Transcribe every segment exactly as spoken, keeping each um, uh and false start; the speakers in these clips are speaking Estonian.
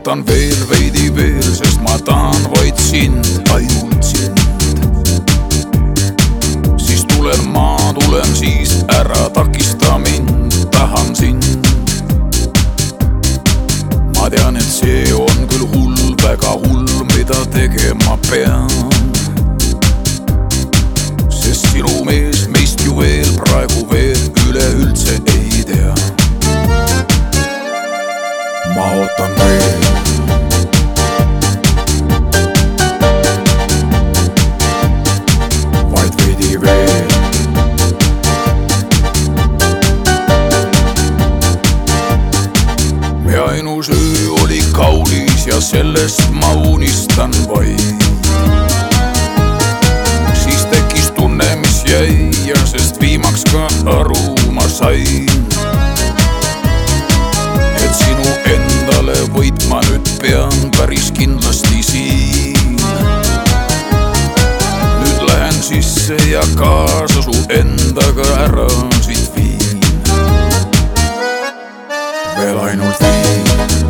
ootan veel veidi veel, sest ma tahan vaid sind, ainult sind. Siis tulen ma, tulen siis, ära takista mind, tahan sind. Ma tean, et see on küll hull, väga hull, mida tegema pean. Sest sinu mees meist ju veel praegu veel üleüldse ei tea. Ma ootan veel. Vaid veidi veel. Me ainus öö oli kaunis ja sellest ma unistan vaid. Siis tekkis tunne, mis jäi ja sest viimaks ka aru ma sain. Et sinu endale võit ma nüüd pean päris kindlasti siin. Nüüd lähen sisse ja kaasa su endaga ära siit viin. Veel ainult viin.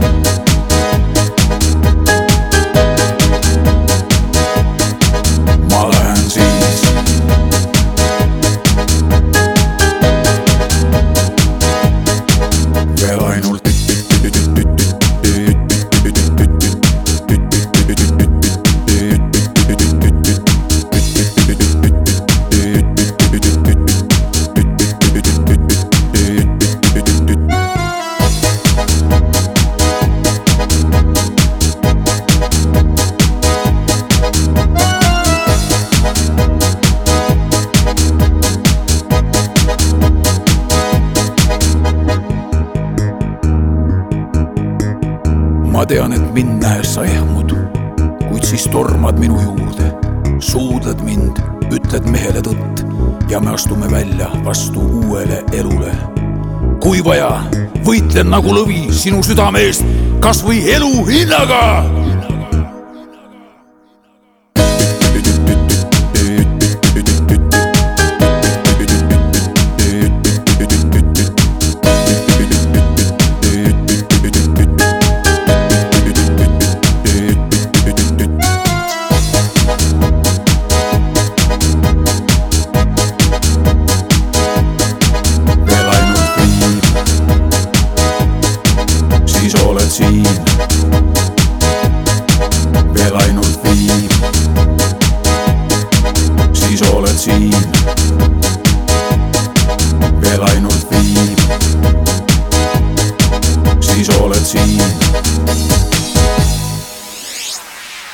Ma lähen siis. Veel ainult ma tean, et mind näes sa ehmud, kuid siis tormad minu juurde. Suudled mind, ütled mehele tõtt ja me astume välja vastu uuele elule. Kui vaja, võitlen nagu lõvi sinu südame eest, kas või elu hinnaga. Siis oled siin, veel ainult viib. Siis oled siin, veel ainult viib.